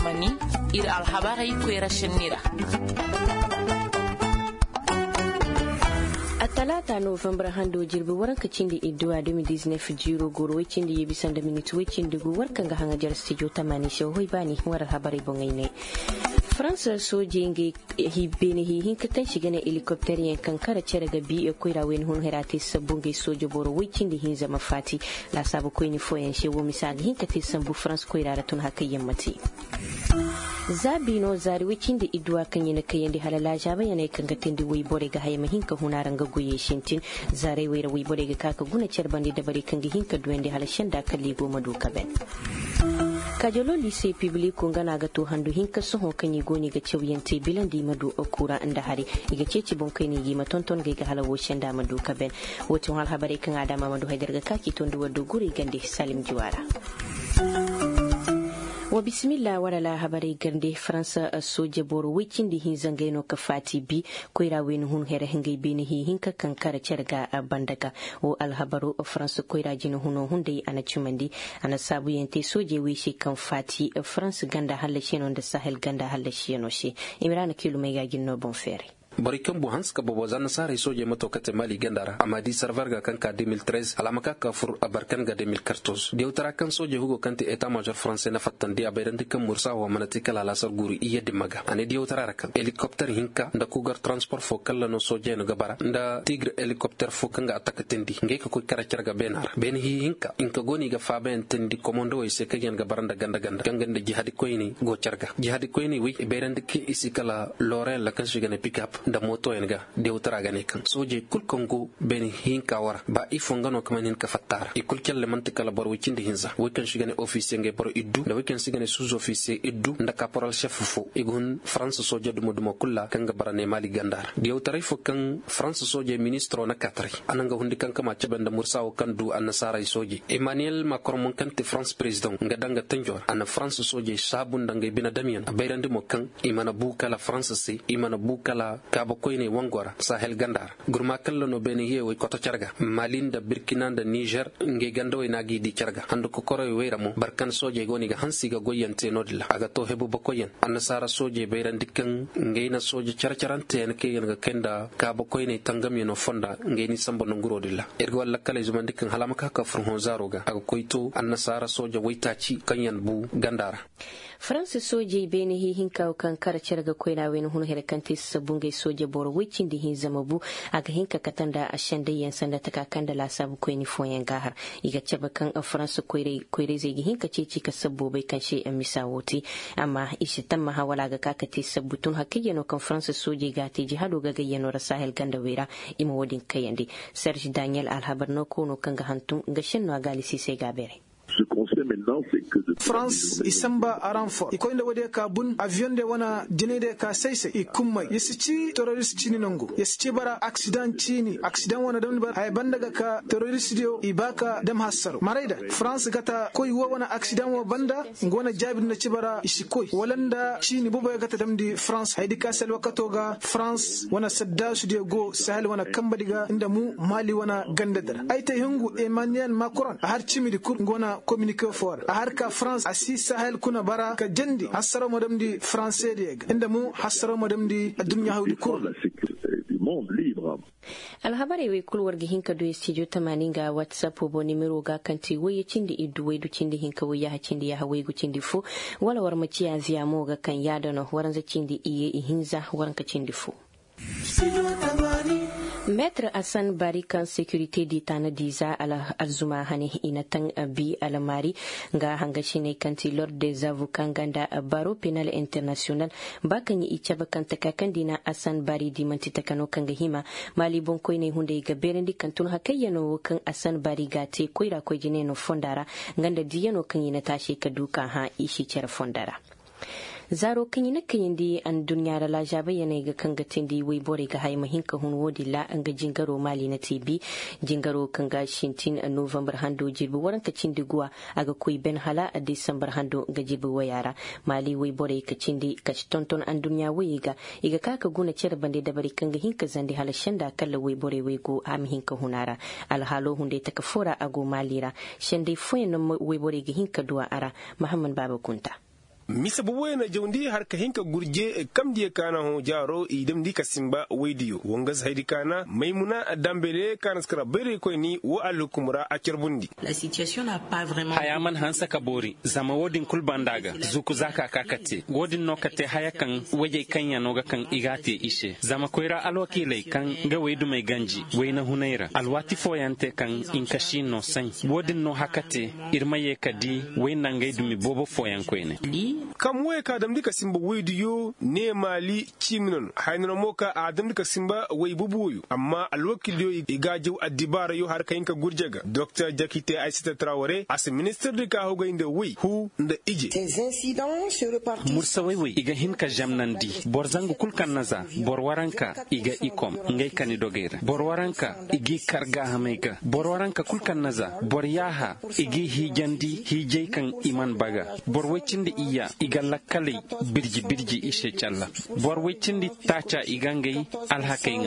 zamani ir alhabarai kwera shinira. A talata November hando jirbi waran kacin da idduwa 2019 jiro goro wacin da ya bisan da minutu wacin da guwar kan ga hangajar studio 80 shawai bani warar habarai bongai ne. Faransa soje nge hibene hin katan shiga na helicopter yankan kara cere ga bi koira wen hun herate sabon ge soje boro wicin da hin zama fati la sabu ko ni foyan shewo misali hin kate sambu France koira ratun haka yammati zabino zari wicin da idwa kan yana kayan da halala jaba yana kan gatin da wai bore ga hayma hin ka hunaran ga goye shintin zare wai wai bore ga kaka guna cerban da bare kan ga hin ka duwen da halashan da kalli goma doka ben kajolo lycée public ngana ga to handu hinka soho kanyi goni ga cewyante bilan di madu okura anda hari iga ceci bon kai ni gi matonton ga halawo shenda madu kaben woto hal habare kan adama madu haidar ga kaki tondu wado guri gande salim jiwara wa bismillah wala la habari gande faransa soje boro wicin di hin zangaino ka fati bi koira wen hun here hingai bini hinka kankara cerga bandaga o alhabaru faransa koira jino huno hunde ana chumandi ana sabu yente soje wishi kan fati faransa ganda halashino da sahel ganda halashino shi imran kilo mega ginno bon fere barikan bu hanska bobo zan sare soje mato kate mali gandara amadi server ga kanka 2013 alamaka ka fur abarkan ga 2014 de utara kan soje hugo kanti eta major français na fatan dia bayran dikan mursa wa manati kala lasar guri iya dimaga ane de utara kan helicopter hinka da kugar transport fo kala no soje no gabara nda tigre helicopter fo kanga ataka tendi ngai ka ko karacar ga benar ben hinka inka goni ga fa ben tendi commando e se kagen ga baranda ganda ganda jihadi koyni go charga jihadi koyni wi bayran dikki isikala lorel la kan shigane pick up da moto yenga de utara gane kan soje kul kongo ben hinka wara ba ifo ngano kaman hinka fattara ikul kelle mantika la bor wicinde hinza wekan shigane officier nge bor iddu da wekan shigane sous officier iddu nda caporal chef fo igun france soje dumo kulla kanga barane mali gandar de utara fo kan france soje ministre na katri ananga hundi kan kama cebenda mursawo kan du annasara soje emmanuel macron mon kan te france president nga danga tanjor ana france soje sabun danga bina damian bayrande mo kan imana bukala france se imana bukala kaba koyne wangora sahel gandar gurma kallo no beni yewe koto carga malinda burkina da niger nge gando ina gi di carga hando ko koro weera mo barkan soje goni ga hansi ga goyante nodilla aga to hebu bakoyen annasara soje bayran dikkan ngeina soje carcarante en ke ga kenda kaba koyne tangam yeno fonda ngeni sambo no nguro dilla ergo walla kala zuman dikkan halama ka furhon zaroga aga koyto annasara soje waitaci kanyan bu gandara France soje bene hinka kan kara cerga koina wen hun herkanti sabungai soje boro wicin di hin zama bu aga hinka katanda a shanda yan sanda ta kakanda la sabu koini foyen gahar iga ceba kan France koire zai hinka ceci ka sabbo bai kan she en misawoti amma ishi tamma hawala ga kakati sabutun hakiyano kan France soje gati jihado ga gayyano rasahel ganda wera ima wodin kayandi Serge Daniel Alhabar no kono kan ga hantun ga shinno galisi sai gabere France isamba aranfo ikoinda wade ka bun avion de wana dinede ka saise ikumma yesici terrorist chini nongo yesici bara accident wana dan bar ay bandaga ka terrorist dio ibaka dam hasaro maraida France gata koy wana accident wa banda ngona jabir na cibara isikoi walanda chini buba gata damdi France haydi ka sel wakatoga France wana sadda su dio go sahel wana kambadiga inda mu mali wana gandadar ay tay hungu Emmanuel Macron har chimi di kur ngona communique for a harka France asi sahel kuna bara ka jandi hasara modam di français de inda mu hasara modam di dunya hawdi kur alhabari we kulwar gi hinka do studio 80 ga WhatsApp bo nimero ga kanti waye cindi iddu way du cindi hinka waye ha cindi ya hawe gu cindi fu wala war maciya ziya mo ga kan yada no waran za cindi iye hinza waran ka cindi fu Maître Hassan Barikan sécurité ditana diza ala azuma hani inatan bi alamari nga hangashi ne kanti lord des avocats ganda baro penal international bakanyi ichaba kanta kakandina Hassan Bari di manti takano kanga hima mali bonko ne hunde ga berendi kantun hakayano kan Hassan Bari gate koira ko jine no fondara ganda diyano kan yina tashi kaduka ha ishi cer fondara zaro kan yina kan yindi an dunya da la jabe yana ga kan gatin di wai bore ga hay mahinka hun wodi la an ga jingaro mali na TV jingaro kan ga shintin a November hando jibi waran ka cindi guwa aga koi ben hala a December hando ga jibi wayara mali wai bore ka cindi ka tonton an dunya wai ga iga kaka guna cer bande da bari kan ga hinka zandi hala shanda kala wai bore wai go am hinka hunara al halo hunde ta ka fora ago malira shande foyen no wai bore ga hinka duwa ara Muhammad Baba Kunta misa buwe na jawndi har ka hinka gurje kam die kana ho jaro idem di kasimba wediyo wonga saidi kana maimuna dambele kana skara bere ko ni wo alukumra a cerbundi. La situation n'a pas vraiment hayaman hansa kabori zama wodin kulbandaga zuku zaka kakate wodin nokate hayakan waje kanya noga kan igate ishe zama koira alwakile kan ga wedu mai ganji weina hunaira alwati foyante kan inkashino san wodin no hakate irmaye kadi weina ngaidumi bobo foyan koine kam we ka dam dika simba wediyo ne mali chimnon hayno moka adam dika simba we bubuyu amma alwakil yo igajo adibara yo har kayinka gurjaga Dr. Jakite Aïssata Traoré as minister dika hoga inde we hu nda ije mursa we iga hinka jamnandi borzangu kulkan naza borwaranka iga ikom ngay kani dogera borwaranka igi karga hamega borwaranka kulkan naza boryaha igi hijandi hijay kan iman baga borwecindi iya iga lakkale birji ishe challa borwecindi tacha igangay alhakainga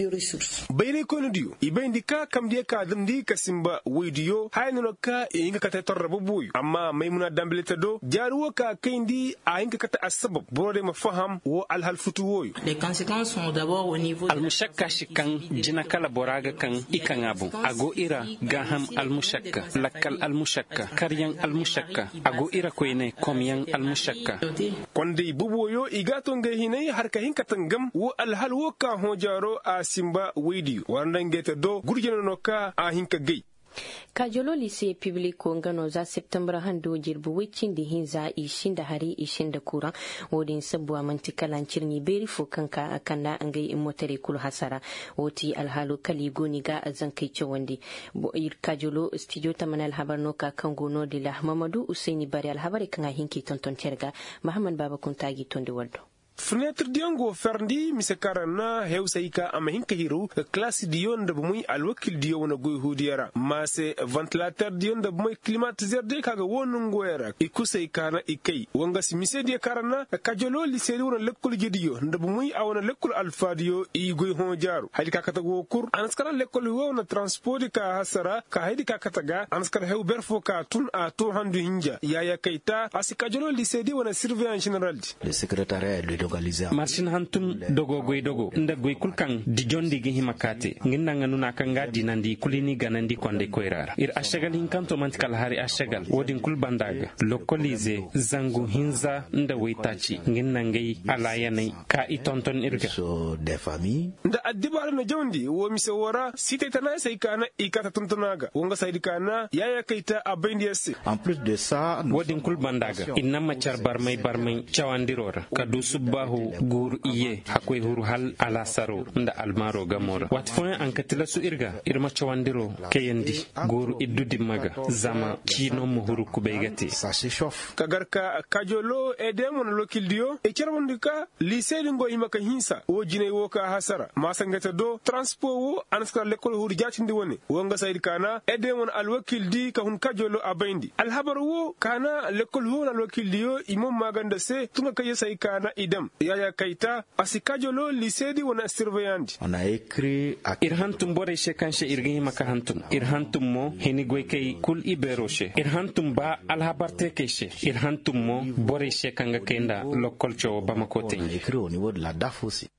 bayre kono diyo ibendi ka kam die ka dum di kasimba wediyo hayno ka inga kata torrabo boyu amma maimuna dambeleta do jaruwo ka kayndi a inga kata asbab borode ma faham wo alhal futu woyu. Les conséquences sont d'abord au niveau almushakka shikan jina kala boraga kan ikangabu ago ira gaham almushakka lakkal almushakka karyan almushakka ago ira koyne komyan almushakka konde buboyo igato nge hinay har ka hinka tangam wo alhal wo ka hojaro a simba wediyo warandangeta do gurjeno no ka a hinka gay kajolo lycée public ngano za september hando jirbu wicin da hinza ishin da hari ishin da kuran wodin sabuwa mantikalan cirni beri fo kanka akanda angai motare kul hasara woti alhalu kali goni ga azan kai ce wande bo kajolo studio tamanal habar no ka kango no de la Mamadou Usaini bari alhabari kan hinki tonton terga Muhammad Baba kuntagi tonde waldo fenêtre diongo ferndi mise karana hewsaika ama hinka hiru classe dion de muy alwakil dio wona goy hudiyara mase ventilateur dion de muy climatiseur de kaga wonun goyara ikusay kana ikay wonga si mise de karana kajolo lycée wona lekol jediyo de muy awona lekol alfadio i goy hon jaru hadi ka kata go kur anskara lekol wona transport ka hasara ka hadi ka kataga anskara hew berfo ka tun a to handu hinja yaya kayta asikajolo lycée de wona surveillant général le secrétariat marsin hantum dogo goy dogo nda goy kulkan di jondi gi himakate nginna nganuna kanga dinandi kulini ganandi konde koirara ir ashagal hinkanto mantikal hari ashagal wodin kul bandaga lokolize zangu hinza nda waitachi nginna ngai alayanai ka itonton irga so des familles nda adibara na jondi wo misawara site tana sai kana ikata tuntunaga wonga saidi kana yaya kaita abendiyase en plus de ça wodin kul bandaga inna machar barmay chawandirora kadu subbahu gur iye hakoy huru hal ala saro nda almaro gamora wat fon an katila su irga irma chawandiro keyendi gur iddudi maga zama kino mo huru kubeygati ça se chauffe kagarka kajolo edemon lokildio e cerbondika lycée ngo imaka hinsa o jine wo ka hasara masangata do transport wo anskar lekol huru jatindi woni wonga sayid kana edemon alwakildi ka hun kajolo abayndi alhabar wo kana lekol huru alwakildio imam maganda se tunga kaye say kana idam yaya kaita asikajolo lycée di wona surveillant on a écrit irhantum bore shekanshe irgi maka hantum irhantum mo heni goykay kul iberoshe irhantum ba alhabarte keshe irhantum mo bore shekanga kenda lokolcho bamakote écrit au niveau de la DAF aussi.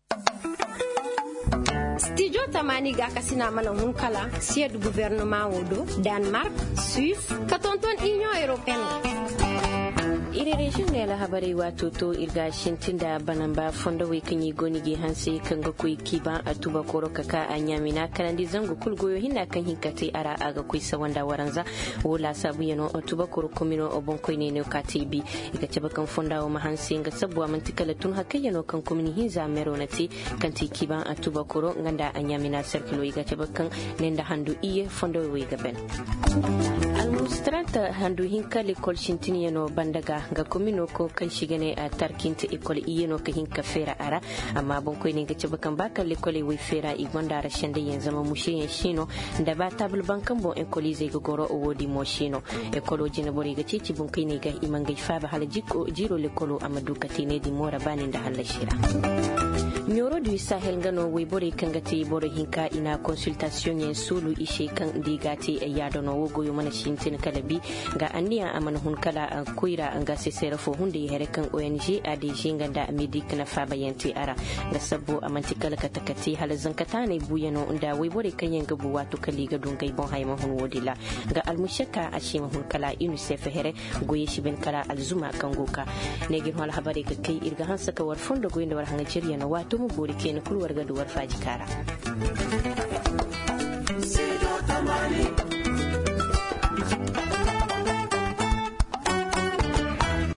Studio Tamani ga kasina mana hunkala siège du gouvernement wodo Danemark, Suisse, katonton Union européenne. iri reshin ne la habari wato to irga shintin da banamba fonda we kanyi goni ge hanse kanga kuy kiba atuba koro kaka anyamina kanandi zango kulgoyo hinna kan hinkate ara aga kuy sawanda waranza wala sabu yano atuba koro komino obon koy ne katibi iga ceba kan fonda o mahanse nga sabwa mantikala tun hakayano kan komini hinza meronati kanti kiba atuba koro nganda anyamina serkilo iga ceba kan nenda handu iye fonda we gaben almustrata handu hinkale kol shintini yano bandaga ga komino ko kan shigane a tarkinta ikole iyeno ka hinka fera ara amma bon koy ne gace bakan baka lekole wi fera i gonda rashin da yanzu ma mushe yan shino da ba tabul bankan bon ekoli zai gogoro o wodi mo shino ekoloji na bori gace ci bon kai ne ga iman ga fa ba halajiko jiro lekolo amadu katine di mora banin da halashira Nyoro du Sahel ngano we bore kangati bore hinka ina consultation yen sulu ishe kan digati e yadono wogo yo mana shintin kalabi ga anniya amana hun kala kuira ga sesera fo hunde here kan ONG ADG ganda Medik na fa bayanti ara ga sabo amantikala katakati halazan katane buyano unda wai bore kan yanga bu wato kali ga dun gai bon hayma hun wodila ga almushaka a shima hun kala UNICEF here goye shi ben kala alzuma kan goka ne gin wala habare ga kai irga hansa ka war fondo goyinde war hanga jiriya na wato mu bore ken kulwar ga duwar faji kara